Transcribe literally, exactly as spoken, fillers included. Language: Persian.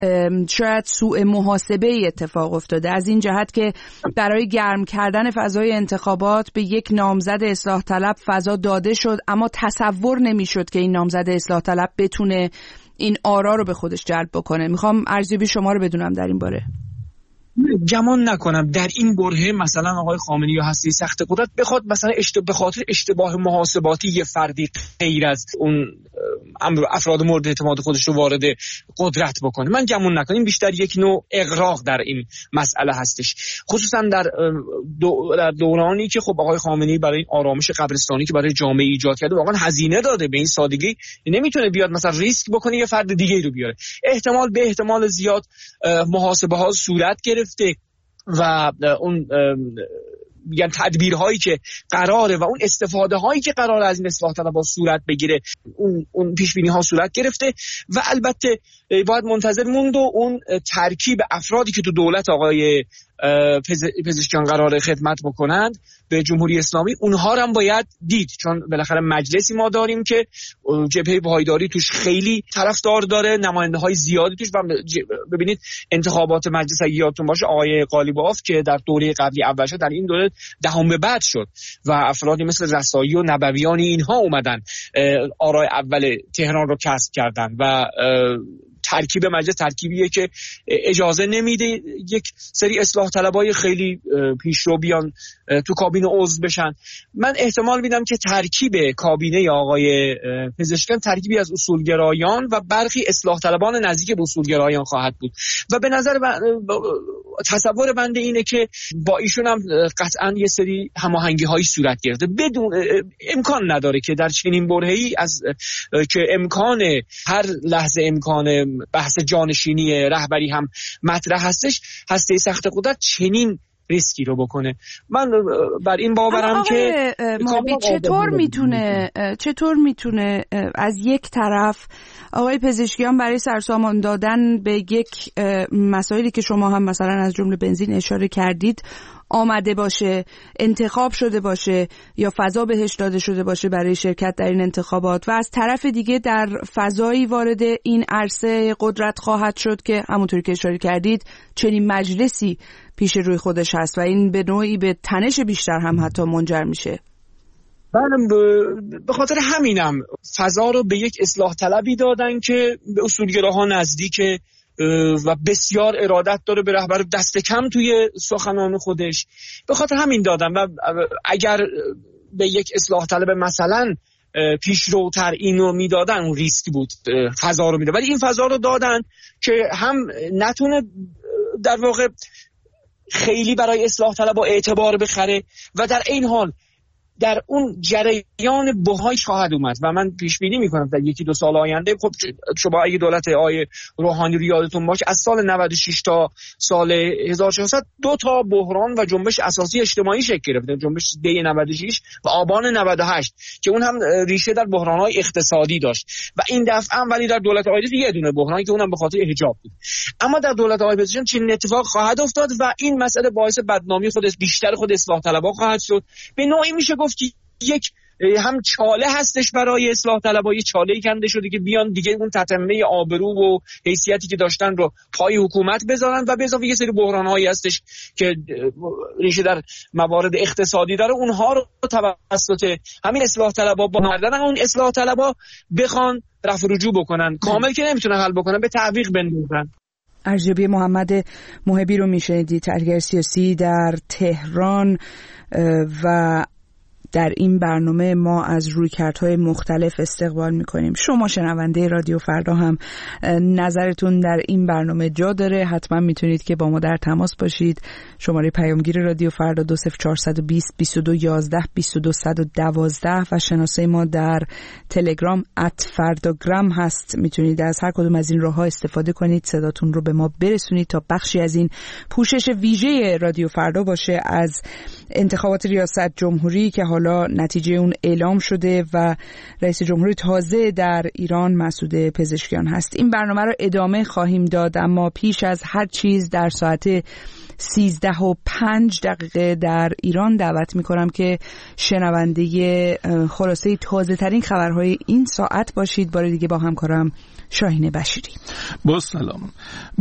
شاید سوء محاسبه اتفاق افتاده، از این جهت که برای گرم کردن فضای انتخابات به یک نامزد اصلاح طلب فضا داده شد، اما تصور نمیشد که این نامزد اصلاح طلب بتونه این آرا رو به خودش جلب بکنه. میخوام ارزیابی شما رو بدونم در این باره. گمان نکنم در این برهه مثلا آقای خامنه‌ای یا هسته سخت قدرت بخواد مثلا اشتباه به خاطر اشتباه محاسباتی یه فردی غیر از اون افراد مورد اعتماد خودش رو وارد قدرت بکنه. من گمان نکنم. این بیشتر یک نوع اغراق در این مسئله هستش، خصوصا در دو در دورانی که خب آقای خامنه‌ای برای این آرامش قبرستانی که برای جامعه ایجاد کرده واقعا هزینه داده. به این سادگی نمیتونه بیاد مثلا ریسک بکنه یه فرد دیگه رو بیاره. احتمال به احتمال زیاد محاسبه ها صورت گرفته و اون میگن تدبیرهایی که قراره و اون استفاده هایی که قراره از این اصلاح طلبها صورت بگیره اون اون پیش بینی ها صورت گرفته و البته باید منتظر موند و اون ترکیب افرادی که تو دولت آقای پزشکیان قراره خدمت بکنند به جمهوری اسلامی، اونها رو هم باید دید، چون بالاخره مجلسی ما داریم که جبهه پایداری توش خیلی طرفدار داره، نماینده های زیادی توش. ببینید انتخابات مجلس اگه یادتون باشه آقای قالیباف که در دوره قبلی اول شد، در این دوره دهم به بعد شد و افرادی مثل رسایی و نبویانی اینها اومدن آرای اول تهران رو کسب کردن و ترکیب مجلس ترکیبیه که اجازه نمیده یک سری اصلاح طلبای خیلی پیشرو بیان تو کابینه عضو بشن. من احتمال میدم که ترکیب کابینه آقای پزشکیان ترکیبی از اصولگرایان و برخی اصلاح طلبان نزدیک به اصولگرایان خواهد بود و به نظر من تصور بنده اینه که با ایشون هم قطعا یه سری هماهنگی هایی صورت گرفته. بدون امکان نداره که در چنین برهه‌ای از که امکان هر لحظه امکان بحث جانشینی رهبری هم مطرح هستش، هسته سخت قدرت چنین ریسکی رو بکنه. من بر این باورم که چطور میتونه چطور میتونه از یک طرف آقای پزشکیان برای سرسامان دادن به یک مسائلی که شما هم مثلا از جمله بنزین اشاره کردید آمده باشه، انتخاب شده باشه یا فضا بهش داده شده باشه برای شرکت در این انتخابات، و از طرف دیگه در فضایی وارد این عرصه قدرت خواهد شد که همونطوری که اشاره کردید چنین مجلسی پیش روی خودش هست و این به نوعی به تنش بیشتر هم حتی منجر میشه. من به خاطر همینم فضا رو به یک اصلاح طلبی دادن که به اصولگراها نزدیکه و بسیار ارادت داره به رهبر، دست کم توی سخنان خودش. به خاطر همین دادن و اگر به یک اصلاح طلب مثلا پیشروتر اینو میدادن اون ریسک بود، فضا رو میدادن، ولی این فضا رو دادن که هم نتونه در واقع خیلی برای اصلاح طلبها اعتبار بخره و در این حال در اون جریان بحای خواهد اومد و من پیش بینی میکنم در یکی دو سال آینده. خب شما اگه دولت آقای روحانی رو یادتون باشه از سال نود و شش تا سال هزار و ششصد دو تا بحران و جنبش اساسی اجتماعی شکل گرفت. جنبش دی نود و شش و آبان نود و هشت که اون هم ریشه در بحران‌های اقتصادی داشت و این دفعه هم ولی در دولت آقای یه دونه بحرانی که اونم به خاطر حجاب بود. اما در دولت آقای پزشکیان چنین اتفاق خواهد افتاد و این مسئله باعث بدنامی خود بیشتر خود اصلاح طلبها خواهد شد. به نوعی میشه گفت که یک هم چاله هستش برای اصلاح طلبها، چاله‌ای کنده شده که بیان دیگه اون تتمه آبرو و حیثیتی که داشتن رو پای حکومت بذارن و به اضافه یه سری بحران‌هایی هستش که ریشه در موارد اقتصادی داره، اونها رو توسط همین اصلاح طلبها با مردن اون اصلاح طلبها بخوان رفع رجوع بکنن. کامل که نمیتونن حل بکنن، به تعویق بندازن. ارزیابی محمد محبی رو میشنیدید، تحلیلگر سیاسی در تهران. و در این برنامه ما از رویکردهای مختلف استقبال میکنیم. شما شنونده رادیو فردا هم نظرتون در این برنامه جا داره، حتما میتونید که با ما در تماس باشید. شماره پیامگیر رادیو فردا دو صفر چهار دو صفر بیست و دو یازده بیست و دو صد و دوازده و شناسه ما در تلگرام ات فرداگرام هست. میتونید از هر کدوم از این راه‌ها استفاده کنید، صداتون رو به ما برسونید تا بخشی از این پوشش ویژه رادیو فردا باشه از انتخابات ریاست جمهوری که حالا نتیجه اون اعلام شده و رئیس جمهوری تازه در ایران مسعود پزشکیان هست. این برنامه رو ادامه خواهیم داد، اما پیش از هر چیز در ساعت سیزده و پنج دقیقه در ایران دعوت میکنم که شنونده خلاصه تازه ترین خبرهای این ساعت باشید. بار دیگه با همکارم شاهین بشیری. با سلام.